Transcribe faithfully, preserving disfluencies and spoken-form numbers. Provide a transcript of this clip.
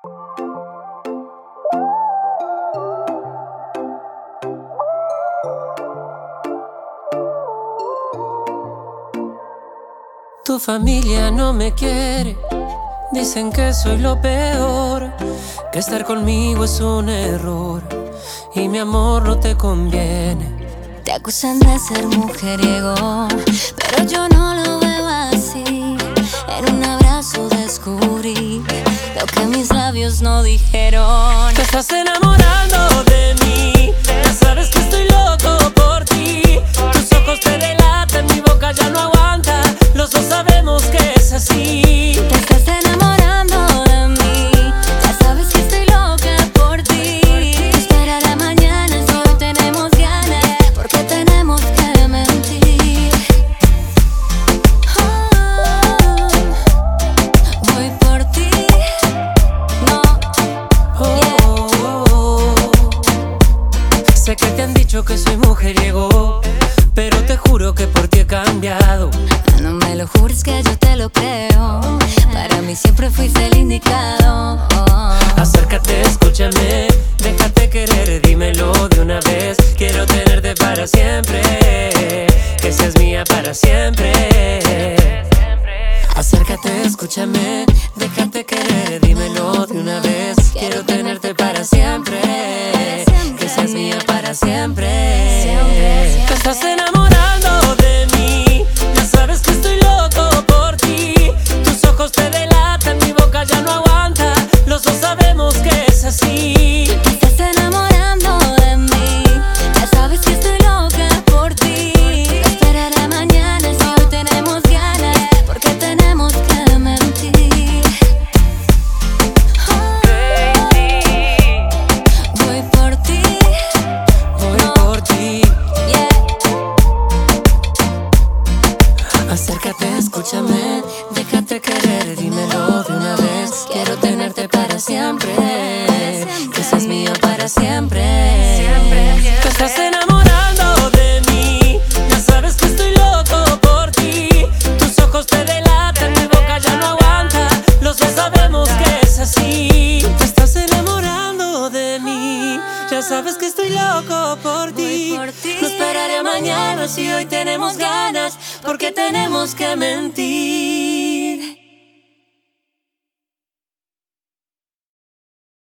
Tu familia no me quiere, dicen que soy lo peor, que estar conmigo es un error y mi amor no te conviene. Te acusan de ser mujeriego, pero yo no lo veo así. En un abrazo descubrí lo que mis labios no dijeron. Te estás enamorando de mí, ya sabes que estoy loco por ti. Tus ojos te delatan, mi boca ya no aguanta, los dos sabemos que es así. Te estás enamorando de mí, ya sabes que estoy loca por ti. Espera la mañana si hoy tenemos ganas, porque tenemos que mentir. Oh, voy por ti, no, yeah. Oh, oh, oh. Sé que te han dicho que soy mujeriego, pero te juro que por ti he cambiado. No me lo jures que yo te lo creo, para mí siempre fuiste el indicado. Oh. Acércate, escúchame, déjate querer, dímelo de una vez. Quiero tenerte para siempre, que seas mía para siempre. Acércate, escúchame, déjate querer, dímelo de una vez. Quiero tenerte para siempre, que seas mía para siempre. Te estás enamorando de mí, ya sabes que estoy loco por ti. Tus ojos te delatan, mi boca ya no aguanta, los dos sabemos que es así. Te estás enamorando de mí, ya sabes que estoy loca por ti. Espera la mañana si hoy tenemos ganas, porque tenemos que mentir. Oh, voy por ti, Voy por ti. yeah. Acércate, escúchame, déjate querer, dímelo de una vez. Quiero tenerte para siempre, que seas mía para siempre. Te estás enamorando de mí, ya sabes que estoy loco por ti. Tus ojos te delatan, mi boca ya no aguanta, los dos sabemos que es así. Te estás enamorando de mí, ya sabes que estoy loco por ti. Voy por ti. No esperaré a mañana si hoy tenemos ganas, porque tenemos que mentir.